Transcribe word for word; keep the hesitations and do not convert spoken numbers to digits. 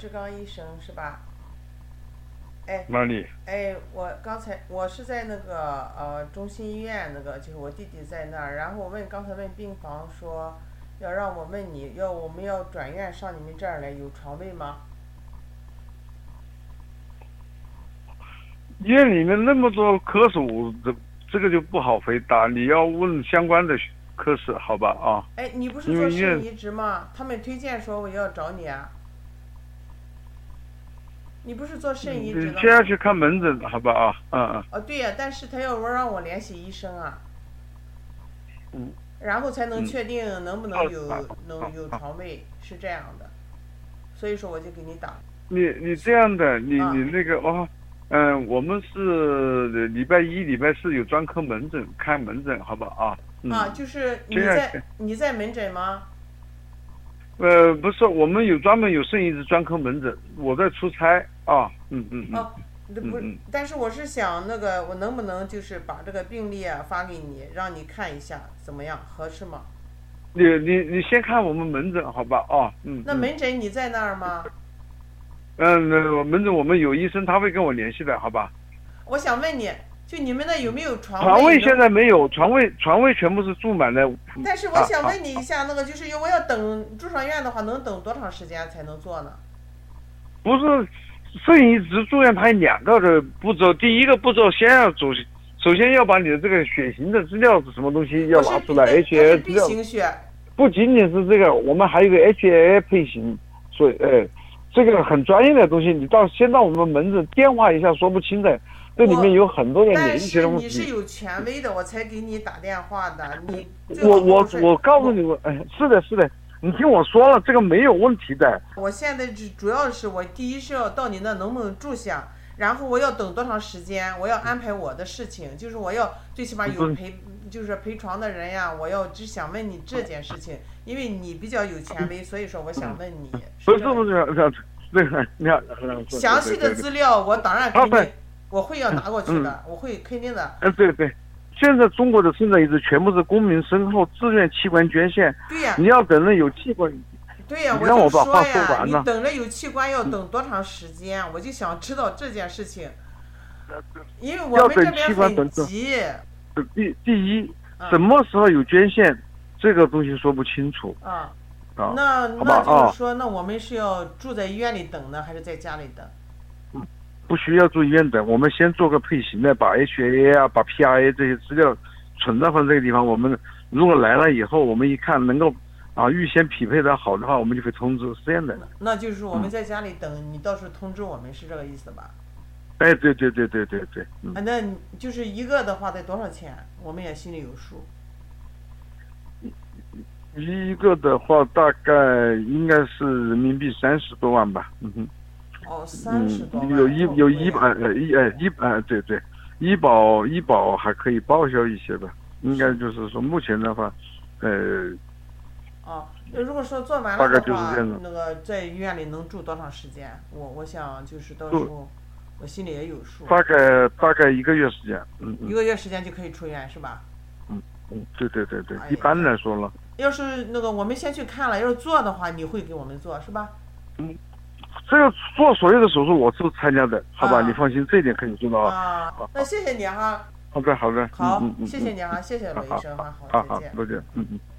志刚医生是吧？哎， 哪里？ 哎，我刚才我是在那个呃中心医院那个，就是我弟弟在那儿，然后我问刚才问病房说，要让我问你要我们要转院上你们这儿来，有床位吗？ 医院里面那么多科室，我这这个就不好回答，你要问相关的科室，好吧啊？ 哎，你不是做肾移植吗？他们推荐说我要找你啊。你不是做肾移植的吗？ 你先要去看门诊，好吧啊？嗯嗯。 哦，对呀，但是他要让我联系医生啊， 嗯。 然后才能确定能不能有、 嗯、 能有床位，是这样的。所以说我就给你打。 你你这样的，你、 啊、 你那个哦，嗯、呃，我们是礼拜一、礼拜四有专科门诊开门诊，好吧啊？嗯、 啊，就是你在你在门诊吗？ 呃，不是，我们有专门有肾移植专科门诊，我在出差啊，嗯嗯嗯。 哦，不，嗯、但是我是想那个，我能不能就是把这个病历啊发给你，让你看一下，怎么样，合适吗？ 你你你先看我们门诊好吧？啊，嗯。 那门诊你在那儿吗？ 嗯，那门诊我们有医生，他会跟我联系的，好吧？ 我想问你。就你们那有没有床位？ 床位现在没有，床位床位全部是住满的。 但是我想问你一下，啊、那个就是我要等住上院的话，能等多长时间才能做呢？ 不是，肾移植住院它有两个的步骤，第一个步骤先要走，首先要把你的这个血型的资料是什么东西要拿出来 ，H A 资料。 B 型血。 不仅仅是这个，我们还有一个 H A A 配型，所以呃，这个很专业的东西，你到先到我们门诊电话一下说不清的。这里面有很多的免疫学的问题。 但是你是有权威的，我才给你打电话的。你我我我告诉你，我哎，是的，是的，你听我说了，这个没有问题的。 我现在主主要是我第一是要到你那能不能住下，然后我要等多长时间，我要安排我的事情，就是我要最起码有陪，就是陪床的人呀，我要只想问你这件事情，因为你比较有权威，所以说我想问你。 不是不是，那个你看， 详细的资料我当然给你。我会要拿过去的，嗯、我会肯定的。 嗯，对对，现在中国的肾移植全部是公民身后自愿器官捐献。 对呀。 你要等着有器官。 对呀， 我就说呀，你等着有器官要等多长时间？嗯、我就想知道这件事情。因为我们这边很急。 第第一，什么时候有捐献，这个东西说不清楚。 啊。 啊。 那那就是说，那我们是要住在医院里等呢，还是在家里等？ 不需要住医院等，我们先做个配型的，把 H A A 啊，把 P R A 这些资料存到放这个地方。我们如果来了以后，我们一看能够啊预先匹配的好的话，我们就会通知，是这样的。 那就是我们在家里等，嗯、你到时候通知我们，是这个意思吧？ 哎，对对对对对对。 嗯、啊，那就是一个的话得多少钱？我们也心里有数。 一个的话大概应该是人民币三十多万吧，嗯哼。 哦，三十多万。 有医有医保呃医呃医呃对对，医保医保还可以报销一些吧，应该就是说目前的话，呃。 哦，如果说做完了的话，那个在医院里能住多长时间？我我想就是到时候我心里也有数。 大概大概一个月时间，嗯。 一个月时间就可以出院是吧？ 嗯嗯，对对对对，一般来说了。 要是那个我们先去看了，要是做的话，你会给我们做是吧？ 嗯。这个做所有的手术我是参加的，好吧？啊、你放心，这一点可以做到啊。啊，那谢谢你哈。 好的，好的。 好， 嗯嗯、 谢谢你哈，谢谢罗医生哈， 好， 再见。 再见，嗯嗯。